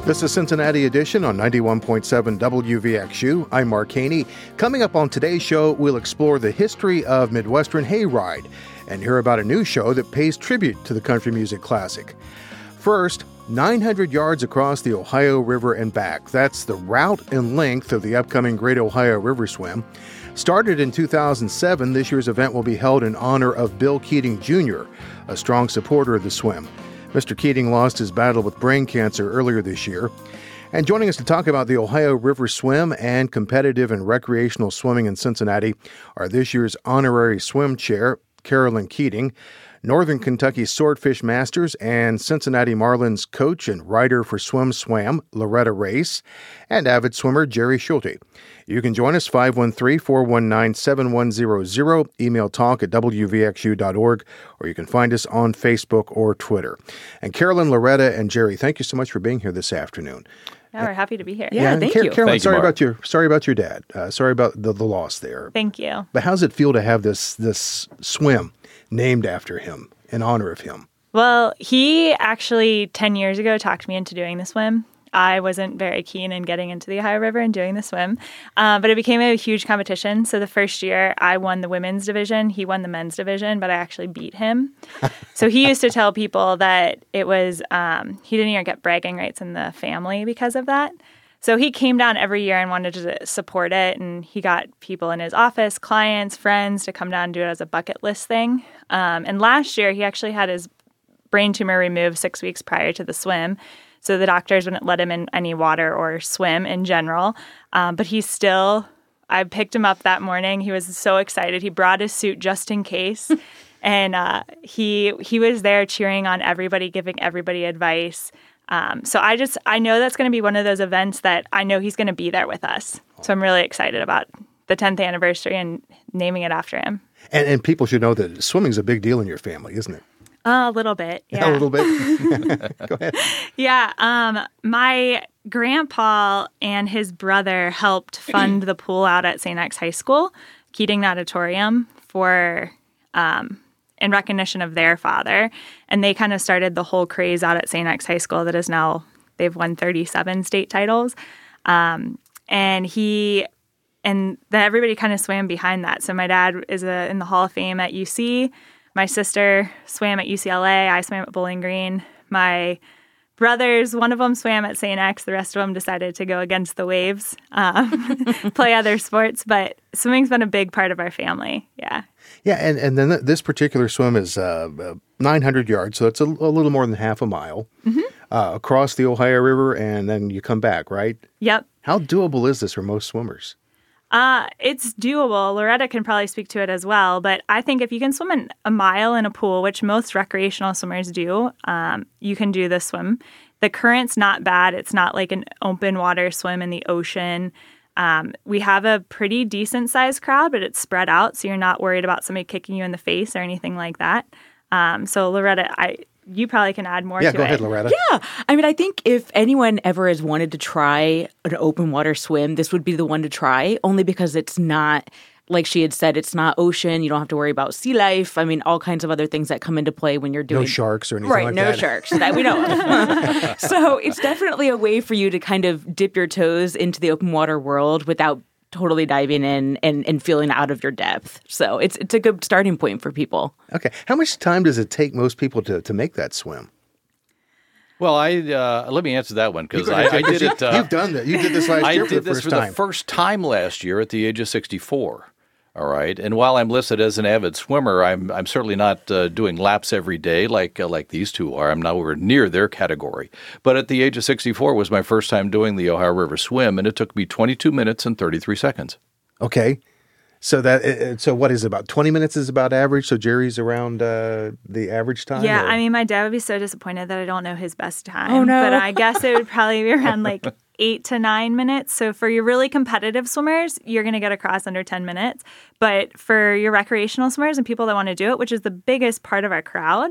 This is Cincinnati Edition on 91.7 WVXU. I'm Mark Haney. Coming up on today's show, we'll explore the history of Midwestern Hayride and hear about a new show that pays tribute to the country music classic. First, 900 yards across the Ohio River and back. That's the route and length of the upcoming Great Ohio River Swim. Started in 2007, this year's event will be held in honor of Bill Keating Jr., a strong supporter of the swim. Mr. Keating lost his battle with brain cancer earlier this year. And joining us to talk about the Ohio River Swim and competitive and recreational swimming in Cincinnati are this year's honorary swim chair, Carolyn Keating, Northern Kentucky Swordfish Masters and Cincinnati Marlins coach and writer for Swim Swam, Loretta Race, and avid swimmer Jerry Schulte. You can join us 513-419-7100, email talk@wvxu.org, or you can find us on Facebook or Twitter. And Carolyn, Loretta, and Jerry, thank you so much for being here this afternoon. Yeah, we're happy to be here. Yeah, thank you. Carolyn, Thank you, sorry about your dad. Sorry about the loss there. Thank you. But how does it feel to have this swim named after him, in honor of him? Well, he actually 10 years ago talked me into doing the swim. I wasn't very keen in getting into the Ohio River and doing the swim, but it became a huge competition. So the first year I won the women's division, he won the men's division, but I actually beat him. So he used to tell people that it was, he didn't even get bragging rights in the family because of that. So he came down every year and wanted to support it, and he got people in his office, clients, friends, to come down and do it as a bucket list thing. And last year, he actually had his brain tumor removed 6 weeks prior to the swim, so the doctors wouldn't let him in any water or swim in general. But I picked him up that morning. He was so excited. He brought his suit just in case, and he was there cheering on everybody, giving everybody advice. So I know that's going to be one of those events that I know he's going to be there with us. So I'm really excited about the 10th anniversary and naming it after him. And people should know that swimming's a big deal in your family, isn't it? A little bit, yeah. A little bit? Go ahead. Yeah, my grandpa and his brother helped fund the pool out at St. X High School, Keating Auditorium, in recognition of their father. And they kind of started the whole craze out at St. X High School that is now, they've won 37 state titles. And then everybody kind of swam behind that. So my dad is in the Hall of Fame at UC. My sister swam at UCLA. I swam at Bowling Green. My brothers, one of them swam at St. X. The rest of them decided to go against the waves, play other sports. But swimming's been a big part of our family. Yeah. Yeah, and then this particular swim is 900 yards, so it's a little more than half a mile across the Ohio River, and then you come back, right? Yep. How doable is this for most swimmers? It's doable. Loretta can probably speak to it as well, but I think if you can swim a mile in a pool, which most recreational swimmers do, you can do this swim. The current's not bad. It's not like an open water swim in the ocean. We have a pretty decent sized crowd, but it's spread out, so you're not worried about somebody kicking you in the face or anything like that. So Loretta, you probably can add more to it. Yeah, go ahead, Loretta. Yeah. I mean, I think if anyone ever has wanted to try an open water swim, this would be the one to try, only because it's not, like she had said, it's not ocean. You don't have to worry about sea life. I mean, all kinds of other things that come into play when you're doing... No sharks or anything like that. Right, no sharks that we know of. So it's definitely a way for you to kind of dip your toes into the open water world without totally diving in and feeling out of your depth. So it's a good starting point for people. Okay. How much time does it take most people to make that swim? Well, let me answer that one because I did it. You've done that. You did this last year for the first time. I did this for the first time last year at the age of 64. All right, and while I'm listed as an avid swimmer, I'm certainly not doing laps every day like these two are. I'm nowhere near their category. But at the age of 64 was my first time doing the Ohio River Swim, and it took me 22 minutes and 33 seconds. Okay. So what is it, about 20 minutes is about average? So Jerry's around the average time? Yeah, or? I mean, my dad would be so disappointed that I don't know his best time. Oh, no. But I guess it would probably be around like 8 to 9 minutes. So for your really competitive swimmers, you're going to get across under 10 minutes. But for your recreational swimmers and people that want to do it, which is the biggest part of our crowd,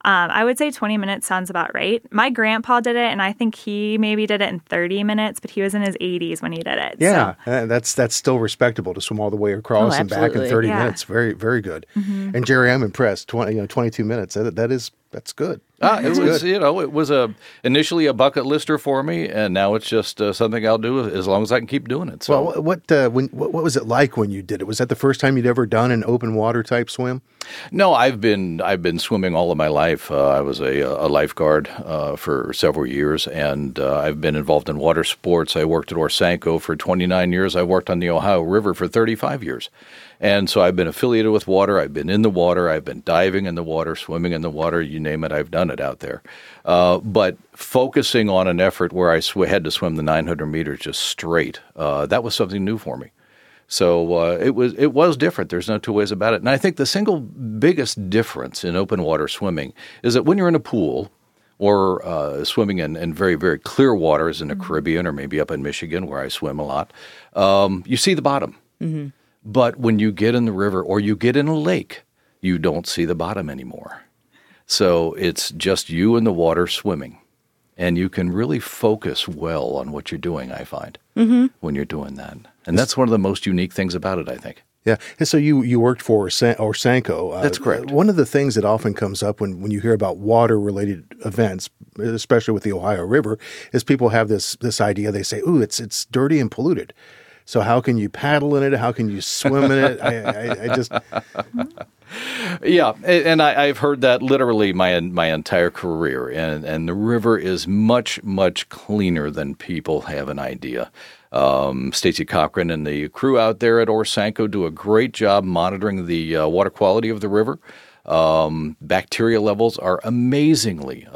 I would say 20 minutes sounds about right. My grandpa did it, and I think he maybe did it in 30 minutes, but he was in his 80s when he did it. Yeah, that's still respectable to swim all the way across and back in 30 minutes. Very, very good. Mm-hmm. And Jerry, I'm impressed. 22 minutes. That's good. It was initially a bucket lister for me, and now it's just something I'll do as long as I can keep doing it. So, well, what was it like when you did it? Was that the first time you'd ever done an open water type swim? No, I've been swimming all of my life. I was a lifeguard for several years, and I've been involved in water sports. I worked at Orsanco for 29 years. I worked on the Ohio River for 35 years. And so I've been affiliated with water. I've been in the water. I've been diving in the water, swimming in the water, you name it, I've done it out there. But focusing on an effort where I had to swim the 900 meters just straight, that was something new for me. So it was different. There's no two ways about it. And I think the single biggest difference in open water swimming is that when you're in a pool or swimming in very, very clear waters in the Caribbean or maybe up in Michigan where I swim a lot, you see the bottom. Mm-hmm. But when you get in the river or you get in a lake, you don't see the bottom anymore. So it's just you and the water swimming. And you can really focus well on what you're doing, I find, when you're doing that. And that's one of the most unique things about it, I think. Yeah. And so you worked for Orsanco. That's correct. One of the things that often comes up when you hear about water-related events, especially with the Ohio River, is people have this idea. They say, ooh, it's dirty and polluted. So how can you paddle in it? How can you swim in it? I just... Yeah, and I've heard that literally my entire career, and the river is much, much cleaner than people have an idea. Stacy Cochran and the crew out there at Orsanco do a great job monitoring the water quality of the river. Bacteria levels are amazingly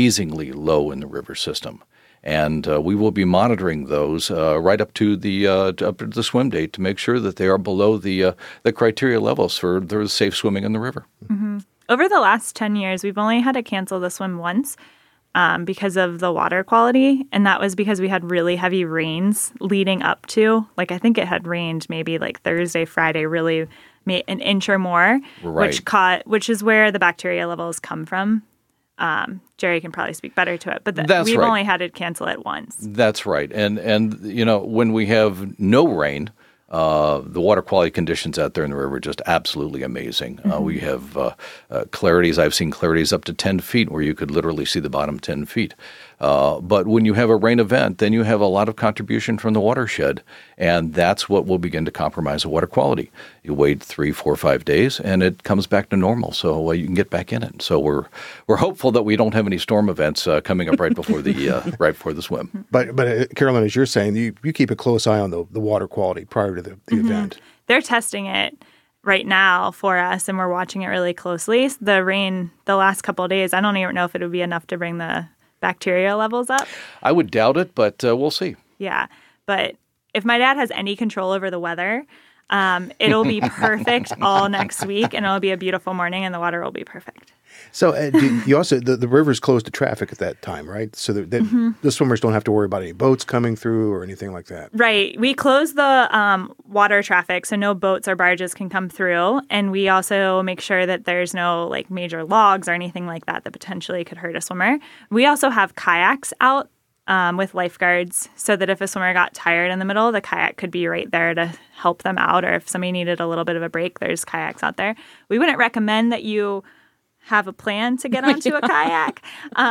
low in the river system. And we will be monitoring those right up to the swim date to make sure that they are below the criteria levels for the safe swimming in the river. Mm-hmm. Over the last 10 years, we've only had to cancel the swim once because of the water quality, and that was because we had really heavy rains leading up to, I think it had rained maybe Thursday, Friday, really an inch or more, right. which is where the bacteria levels come from. Jerry can probably speak better to it, but we've right. only had to cancel it once. That's right. And when we have no rain, the water quality conditions out there in the river are just absolutely amazing. Mm-hmm. We have clarities. I've seen clarities up to 10 feet where you could literally see the bottom 10 feet. But when you have a rain event, then you have a lot of contribution from the watershed, and that's what will begin to compromise the water quality. You wait 3, 4, 5 days, and it comes back to normal, so you can get back in it. So we're hopeful that we don't have any storm events coming up right before the swim. But Carolyn, as you're saying, you keep a close eye on the water quality prior to the event. They're testing it right now for us, and we're watching it really closely. The rain the last couple of days, I don't even know if it would be enough to bring the bacteria levels up. I would doubt it, but we'll see. Yeah, but if my dad has any control over the weather, it'll be perfect all next week, and it'll be a beautiful morning, and the water will be perfect. So you also the river's closed to traffic at that time, right? So that the swimmers don't have to worry about any boats coming through or anything like that. Right. We close the water traffic, so no boats or barges can come through, and we also make sure that there's no major logs or anything like that potentially could hurt a swimmer. We also have kayaks out with lifeguards, so that if a swimmer got tired in the middle, the kayak could be right there to help them out, or if somebody needed a little bit of a break, there's kayaks out there. We wouldn't recommend that you have a plan to get onto a kayak,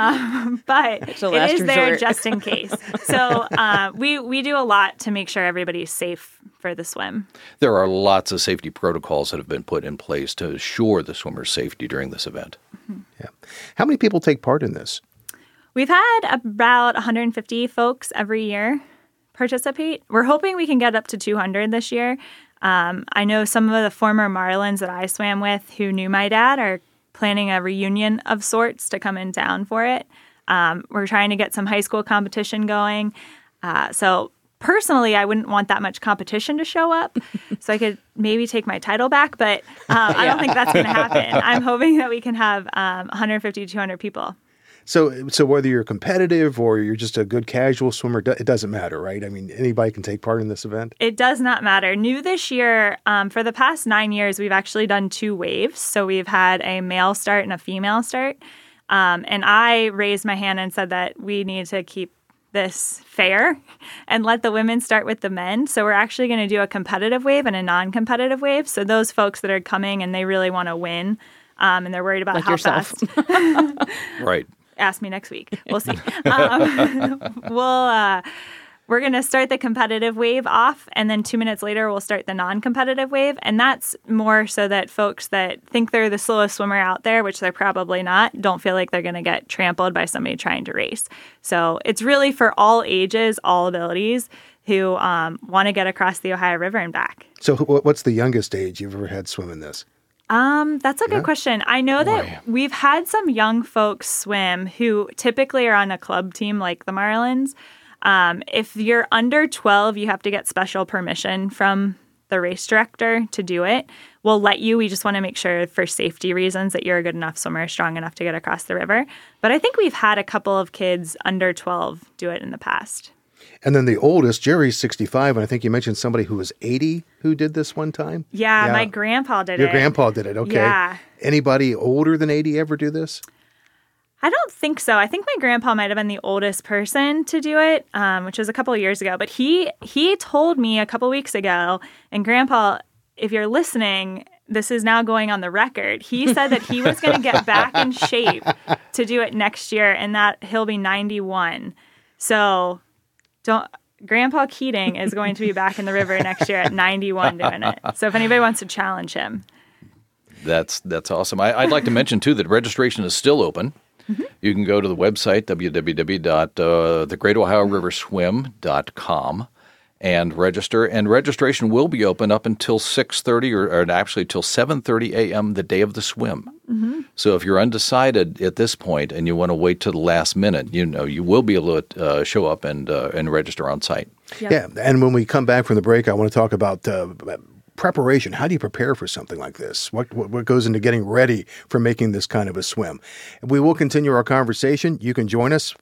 but it is there just in case. So we do a lot to make sure everybody's safe for the swim. There are lots of safety protocols that have been put in place to assure the swimmer's safety during this event. Mm-hmm. Yeah. How many people take part in this? We've had about 150 folks every year participate. We're hoping we can get up to 200 this year. I know some of the former Marlins that I swam with who knew my dad are planning a reunion of sorts to come in town for it. We're trying to get some high school competition going. So personally, I wouldn't want that much competition to show up, so I could maybe take my title back, but I don't think that's going to happen. I'm hoping that we can have 150 to 200 people. So whether you're competitive or you're just a good casual swimmer, it doesn't matter, right? I mean, anybody can take part in this event? It does not matter. New this year, for the past 9 years, we've actually done 2 waves. So we've had a male start and a female start. And I raised my hand and said that we need to keep this fair and let the women start with the men. So we're actually going to do a competitive wave and a non-competitive wave. So those folks that are coming and they really want to win and they're worried about like how yourself. fast. Right. Ask me next week. We'll see. We're going to start the competitive wave off, and then 2 minutes later, we'll start the non-competitive wave. And that's more so that folks that think they're the slowest swimmer out there, which they're probably not, don't feel like they're going to get trampled by somebody trying to race. So it's really for all ages, all abilities who want to get across the Ohio River and back. So what's the youngest age you've ever had swim in this? That's a good question. I know that we've had some young folks swim who typically are on a club team like the Marlins. If you're under 12, you have to get special permission from the race director to do it. We'll let you. We just want to make sure for safety reasons that you're a good enough swimmer, strong enough to get across the river. But I think we've had a couple of kids under 12 do it in the past. And then the oldest, Jerry's 65, and I think you mentioned somebody who was 80 who did this one time? Yeah. My grandpa did it. Your grandpa did it, okay. Yeah. Anybody older than 80 ever do this? I don't think so. I think my grandpa might have been the oldest person to do it, which was a couple of years ago. But he told me a couple weeks ago, and Grandpa, if you're listening, this is now going on the record. He said that he was going to get back in shape to do it next year, and that he'll be 91. So Grandpa Keating is going to be back in the river next year at 91 doing it. So if anybody wants to challenge him. That's awesome. I'd like to mention, too, that registration is still open. Mm-hmm. You can go to the website, www.thegreatohioriverswim.com, and register. And registration will be open up until 6:30 or actually till 7:30 a.m. the day of the swim. Mm-hmm. So if you're undecided at this point and you want to wait till the last minute, you will be able to show up and register on site. Yep. Yeah, and when we come back from the break, I want to talk about preparation. How do you prepare for something like this? What goes into getting ready for making this kind of a swim? We will continue our conversation. You can join us,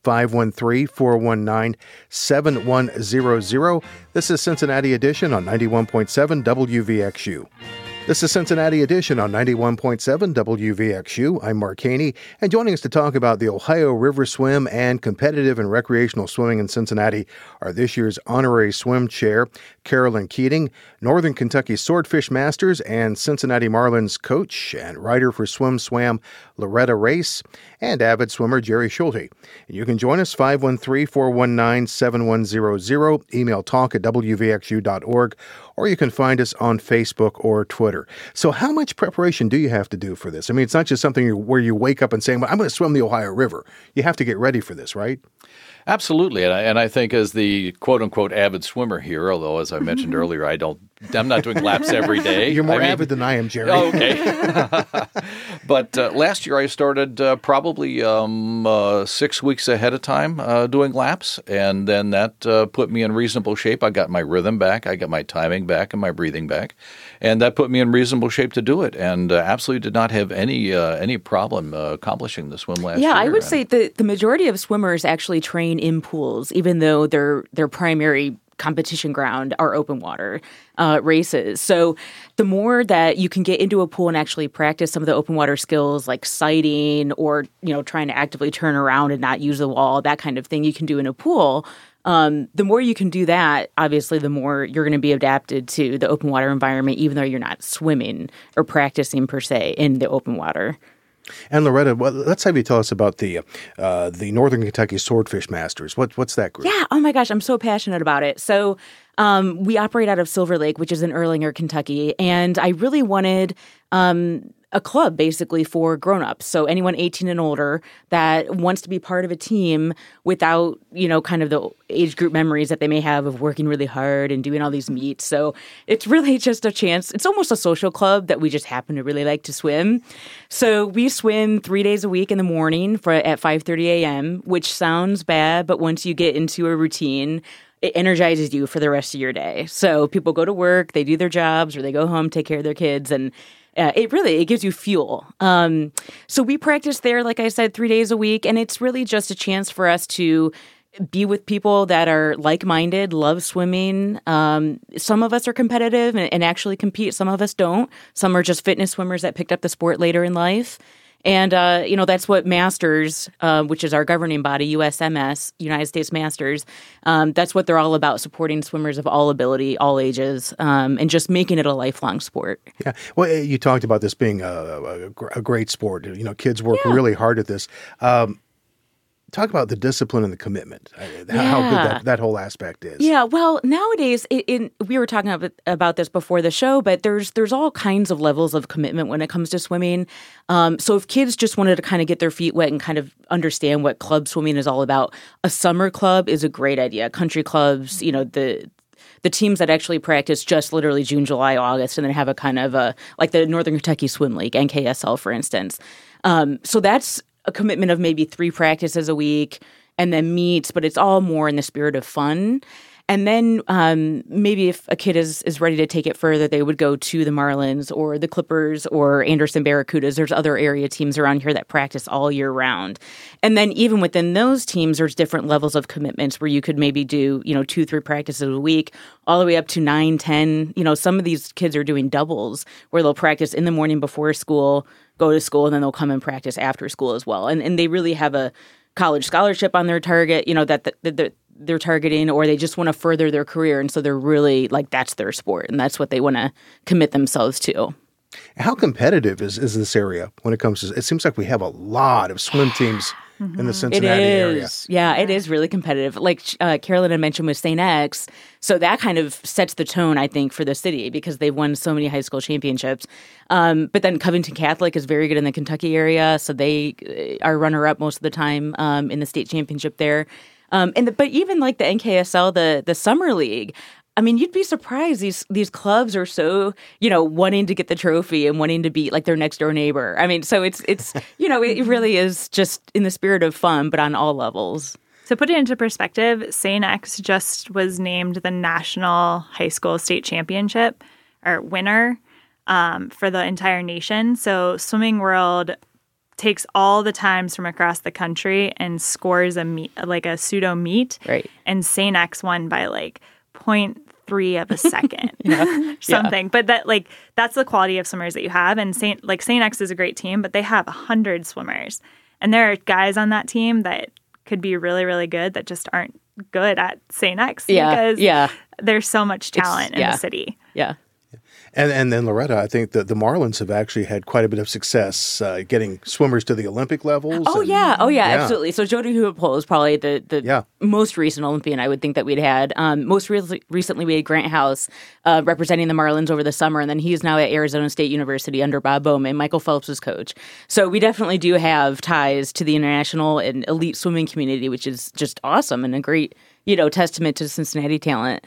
513-419-7100. This is Cincinnati Edition on 91.7 WVXU. This is Cincinnati Edition on 91.7 WVXU. I'm Mark Haney, and joining us to talk about the Ohio River Swim and competitive and recreational swimming in Cincinnati are this year's honorary swim chair, Carolyn Keating, Northern Kentucky Swordfish Masters and Cincinnati Marlins coach and writer for Swim Swam, Loretta Race, and avid swimmer Jerry Schulte. You can join us, 513-419-7100, email talk@wvxu.org, or you can find us on Facebook or Twitter. So how much preparation do you have to do for this? I mean, it's not just something where you wake up and saying, well, I'm going to swim the Ohio River. You have to get ready for this, right? Absolutely. And I think as the quote-unquote avid swimmer here, although as I mentioned earlier, I'm not doing laps every day. You're more avid than I am, Jerry. Oh, okay. But last year I started probably 6 weeks ahead of time doing laps, and then that put me in reasonable shape. I got my rhythm back, I got my timing back, and my breathing back, and that put me in reasonable shape to do it, and absolutely did not have any problem accomplishing the swim last year. Yeah, I would say the majority of swimmers actually train in pools, even though their primary competition ground are open water races. So the more that you can get into a pool and actually practice some of the open water skills like sighting or, trying to actively turn around and not use the wall, that kind of thing you can do in a pool, the more you can do that, obviously, the more you're going to be adapted to the open water environment, even though you're not swimming or practicing per se in the open water. And Loretta, let's have you tell us about the Northern Kentucky Swordfish Masters. What's that group? Yeah, oh my gosh, I'm so passionate about it. So we operate out of Silver Lake, which is in Erlanger, Kentucky, and I really wanted a club basically for grown-ups. So anyone 18 and older that wants to be part of a team without, kind of the age group memories that they may have of working really hard and doing all these meets. So it's really just a chance. It's almost a social club that we just happen to really like to swim. So we swim 3 days a week in the morning at 5:30 a.m., which sounds bad, but once you get into a routine, it energizes you for the rest of your day. So people go to work, they do their jobs, or they go home, take care of their kids, and it gives you fuel. So we practice there, like I said, 3 days a week, and it's really just a chance for us to be with people that are like-minded, love swimming. Some of us are competitive and actually compete. Some of us don't. Some are just fitness swimmers that picked up the sport later in life. And, that's what Masters, which is our governing body, USMS, United States Masters, that's what they're all about, supporting swimmers of all ability, all ages, and just making it a lifelong sport. Yeah. Well, you talked about this being a great sport. Kids work really hard at this. Talk about the discipline and the commitment, how good that whole aspect is. Yeah, well, nowadays, we were talking about this before the show, but there's all kinds of levels of commitment when it comes to swimming. So if kids just wanted to kind of get their feet wet and kind of understand what club swimming is all about, a summer club is a great idea. Country clubs, the teams that actually practice just literally June, July, August, and then have a kind of like the Northern Kentucky Swim League, NKSL, for instance. So that's a commitment of maybe 3 practices a week and then meets, but it's all more in the spirit of fun. And then maybe if a kid is ready to take it further, they would go to the Marlins or the Clippers or Anderson Barracudas. There's other area teams around here that practice all year round. And then even within those teams, there's different levels of commitments where you could maybe do, 2-3 practices a week, all the way up to 9, 10. Some of these kids are doing doubles where they'll practice in the morning before school, go to school, and then they'll come and practice after school as well. And they really have a college scholarship on their target, that they're targeting, or they just want to further their career. And so they're really that's their sport, and that's what they want to commit themselves to. How competitive is this area when it comes to, it seems like we have a lot of swim teams in the Cincinnati area. Yeah, it is really competitive. Like Carolyn had mentioned with St. X, so that kind of sets the tone, I think, for the city because they've won so many high school championships. But then Covington Catholic is very good in the Kentucky area, so they are runner-up most of the time in the state championship there. But even like the NKSL, the summer league, I mean, you'd be surprised. These clubs are so, wanting to get the trophy and wanting to beat like their next door neighbor. I mean, so it's it really is just in the spirit of fun, but on all levels. To put it into perspective, St. X just was named the National High School State Championship or winner for the entire nation. So Swimming World takes all the times from across the country and scores a pseudo meet. Right. And St. X won by 0.3 of a second, something. Yeah. But that's the quality of swimmers that you have. And St. X is a great team, but they have 100 swimmers, and there are guys on that team that could be really, really good that just aren't good at St. X because there's so much talent in the city. Yeah. And then, Loretta, I think that the Marlins have actually had quite a bit of success getting swimmers to the Olympic levels. Oh, yeah, absolutely. So Jody Hupel is probably the most recent Olympian I would think that we'd had. Most recently, we had Grant House representing the Marlins over the summer, and then he's now at Arizona State University under Bob Bowman, Michael Phelps' coach. So we definitely do have ties to the international and elite swimming community, which is just awesome and a great, testament to Cincinnati talent.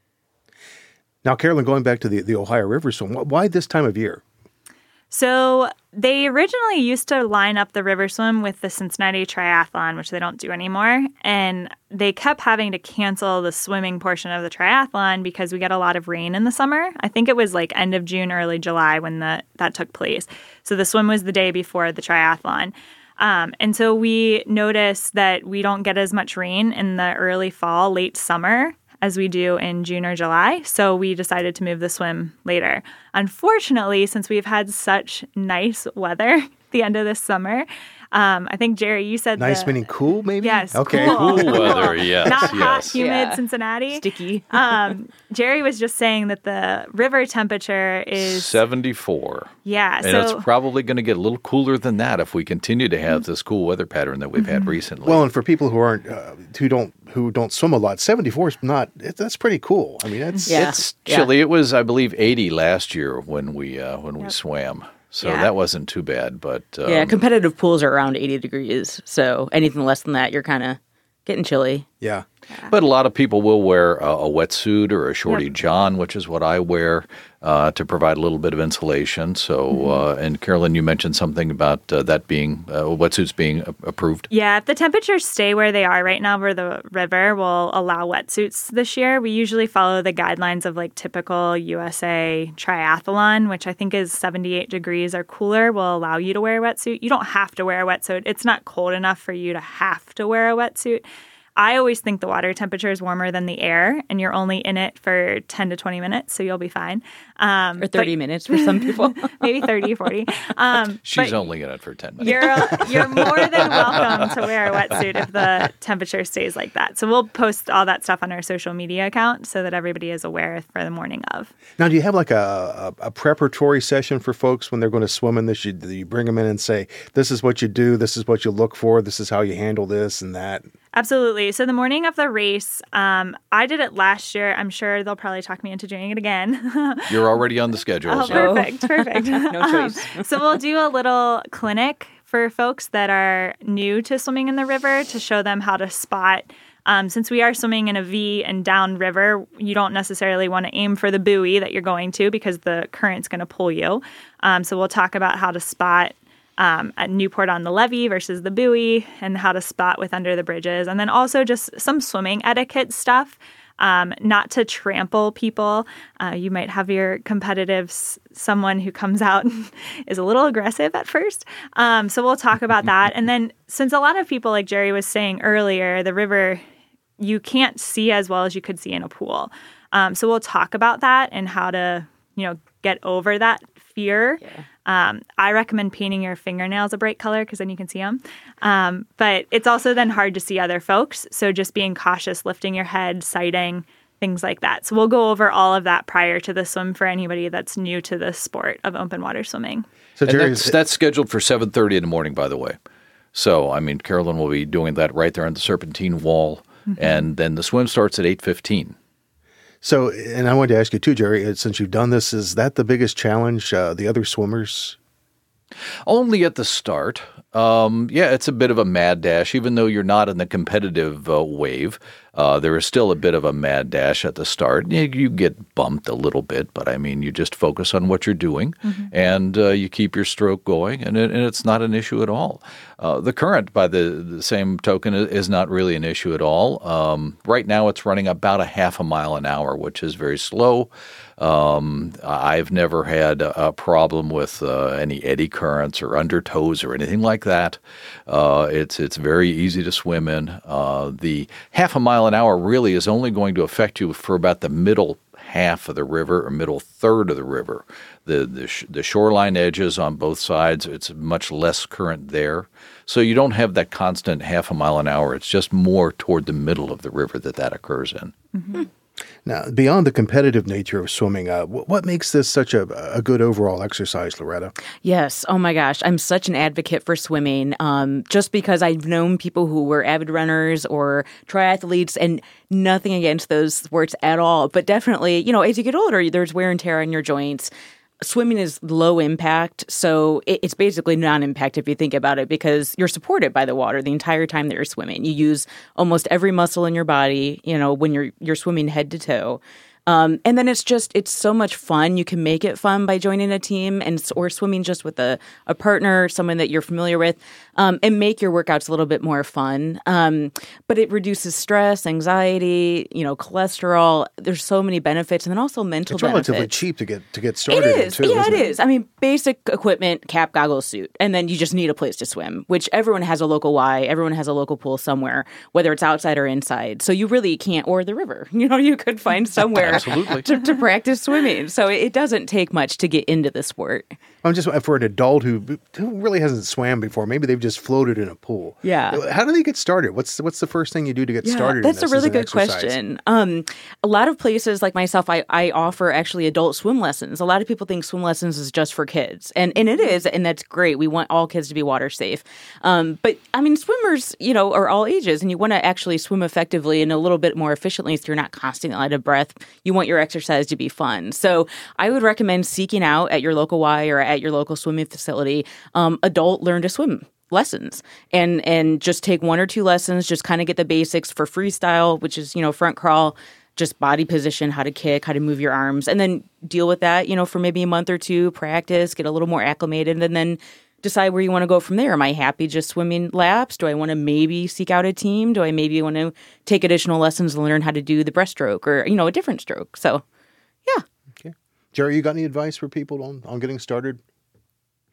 Now, Carolyn, going back to the Ohio River swim, why this time of year? So they originally used to line up the river swim with the Cincinnati Triathlon, which they don't do anymore. And they kept having to cancel the swimming portion of the triathlon because we get a lot of rain in the summer. I think it was end of June, early July when that took place. So the swim was the day before the triathlon. And so we noticed that we don't get as much rain in the early fall, late summer as we do in June or July. So we decided to move the swim later. Unfortunately, since we've had such nice weather at the end of this summer, I think, Jerry, you said nice meaning cool, maybe? Yes. Okay. Cool weather, yes. Not hot, humid Cincinnati. Sticky. Jerry was just saying that the river temperature is 74. Yeah. And it's probably going to get a little cooler than that if we continue to have this cool weather pattern that we've had recently. Well, and for people who don't swim a lot, 74 is that's pretty cool. I mean, it's chilly. It was, I believe, 80 last year when we swam. So that wasn't too bad, but competitive pools are around 80 degrees. So anything less than that, you're kind of getting chilly. Yeah. But a lot of people will wear a wetsuit or a shorty john, which is what I wear to provide a little bit of insulation. So, and Carolyn, you mentioned something about that being wetsuits being approved. Yeah, if the temperatures stay where they are right now, where the river will allow wetsuits this year, we usually follow the guidelines of typical USA triathlon, which I think is 78 degrees or cooler, will allow you to wear a wetsuit. You don't have to wear a wetsuit. It's not cold enough for you to have to wear a wetsuit. I always think the water temperature is warmer than the air, and you're only in it for 10 to 20 minutes, so you'll be fine. Or 30 minutes for some people. Maybe 30, 40. She's only in it for 10 minutes. You're more than welcome to wear a wetsuit if the temperature stays like that. So we'll post all that stuff on our social media account so that everybody is aware for the morning of. Now, do you have like a preparatory session for folks when they're going to swim in this? You bring them in and say, this is what you do, this is what you look for, this is how you handle this and that? Absolutely. So the morning of the race, I did it last year. I'm sure they'll probably talk me into doing it again. You're already on the schedule. Oh, so. Perfect. No choice. So we'll do a little clinic for folks that are new to swimming in the river to show them how to spot. Since we are swimming in a V and down river, you don't necessarily want to aim for the buoy that you're going to because the current's going to pull you. So we'll talk about how to spot at Newport on the levee versus the buoy and how to spot with under the bridges. And then also just some swimming etiquette stuff, not to trample people. You might have your competitive someone who comes out and is a little aggressive at first. So we'll talk about that. And then since a lot of people, like Jerry was saying earlier, the river, you can't see as well as you could see in a pool. So we'll talk about that and how to, get over that fear. Yeah. I recommend painting your fingernails a bright color because then you can see them. But it's also then hard to see other folks. So just being cautious, lifting your head, sighting, things like that. So we'll go over all of that prior to the swim for anybody that's new to the sport of open water swimming. So Jerry, that's scheduled for 7:30 in the morning, by the way. So, Carolyn will be doing that right there on the Serpentine Wall. Mm-hmm. And then the swim starts at 8:15. So, and I wanted to ask you too, Jerry, since you've done this, is that the biggest challenge, the other swimmers? Only at the start. It's a bit of a mad dash. Even though you're not in the competitive wave, there is still a bit of a mad dash at the start. You get bumped a little bit, but you just focus on what you're doing, mm-hmm. and you keep your stroke going, and it's not an issue at all. The current, by the same token, is not really an issue at all. Right now, it's running about a half a mile an hour, which is very slow. I've never had a problem with any eddy currents or undertows or anything like that. It's very easy to swim in. The half a mile an hour really is only going to affect you for about the middle half of the river or middle third of the river. The shoreline edges on both sides, it's much less current there. So you don't have that constant half a mile an hour. It's just more toward the middle of the river that occurs in. Mm-hmm. Now, beyond the competitive nature of swimming, what makes this such a good overall exercise, Loretta? Yes. Oh, my gosh. I'm such an advocate for swimming just because I've known people who were avid runners or triathletes, and nothing against those sports at all. But definitely, as you get older, there's wear and tear on your joints. Swimming is low impact, so it's basically non-impact if you think about it, because you're supported by the water the entire time that you're swimming. You use almost every muscle in your body, when you're swimming head to toe. And then it's so much fun. You can make it fun by joining a team or swimming just with a partner, someone that you're familiar with, and make your workouts a little bit more fun. But it reduces stress, anxiety, cholesterol. There's so many benefits, and then also mental benefits. It's relatively cheap to get started. It is. In too, yeah, isn't it is. Basic equipment, cap, goggles, suit, and then you just need a place to swim, which everyone has a local Y. Everyone has a local pool somewhere, whether it's outside or inside. So you really can't, or the river. You could find somewhere Absolutely. to practice swimming. So it doesn't take much to get into the sport. I'm just for an adult who really hasn't swam before. Maybe they've just floated in a pool. Yeah. How do they get started? What's the first thing you do to get started? That's in this a really as an good exercise? question. A lot of places like myself, I offer actually adult swim lessons. A lot of people think swim lessons is just for kids, and it is, and that's great. We want all kids to be water safe. But swimmers, are all ages, and you want to actually swim effectively and a little bit more efficiently, so you're not constantly out of breath. You want your exercise to be fun. So I would recommend seeking out at your local Y or at your local swimming facility adult learn to swim lessons, and just take 1 or 2 lessons, just kind of get the basics for freestyle, which is, front crawl, just body position, how to kick, how to move your arms, and then deal with that, for maybe a month or 2, practice, get a little more acclimated, and then decide where you want to go from there. Am I happy just swimming laps? Do I want to maybe seek out a team? Do I maybe want to take additional lessons and learn how to do the breaststroke or, a different stroke? So, yeah. Okay. Jerry, you got any advice for people on getting started?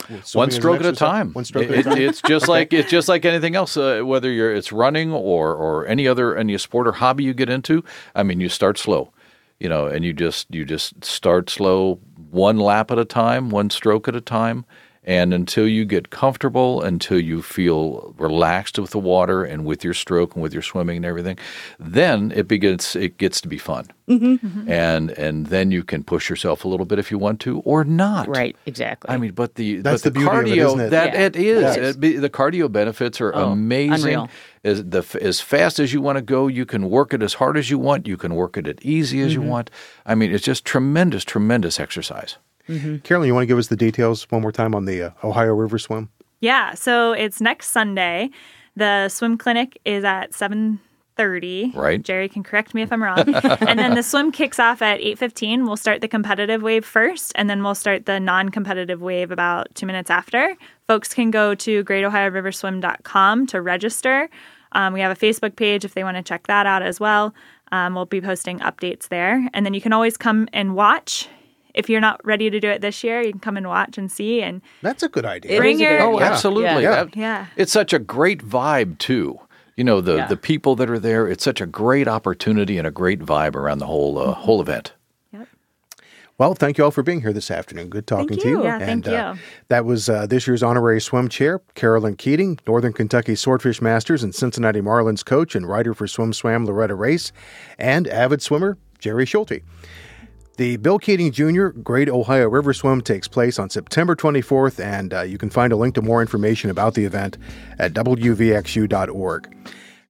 One stroke at a time. One stroke at a time. It's just like anything else. Whether it's running or any sport or hobby you get into. I mean, you start slow, and you just start slow, one lap at a time, one stroke at a time. And until you get comfortable, until you feel relaxed with the water and with your stroke and with your swimming and everything, then it gets to be fun. Mm-hmm. And then you can push yourself a little bit if you want to or not. Right, exactly. I mean, but the beauty cardio of it, isn't it? It is. Yes. The cardio benefits are amazing. Unreal. As fast as you want to go, you can work it as hard as you want. You can work it as easy as you want. I mean, it's just tremendous, tremendous exercise. Mm-hmm. Carolyn, you want to give us the details one more time on the Ohio River Swim? Yeah, so it's next Sunday. The swim clinic is at 7:30. Right. Jerry can correct me if I'm wrong. And then the swim kicks off at 8:15. We'll start the competitive wave first, and then we'll start the non-competitive wave about 2 minutes after. Folks can go to greatohioriverswim.com to register. We have a Facebook page if they want to check that out as well. We'll be posting updates there. And then you can always come and watch. If you're not ready to do it this year, you can come and watch and see. And that's a good idea. Bring your absolutely. Yeah. It's such a great vibe too. The people that are there. It's such a great opportunity and a great vibe around the whole event. Yep. Well, thank you all for being here this afternoon. Good talking to you. Yeah, thank you. That was this year's honorary swim chair, Carolyn Keating, Northern Kentucky Swordfish Masters and Cincinnati Marlins coach and writer for Swim Swam, Loretta Race, and avid swimmer, Jerry Schulte. The Bill Keating Jr. Great Ohio River Swim takes place on September 24th, and you can find a link to more information about the event at wvxu.org.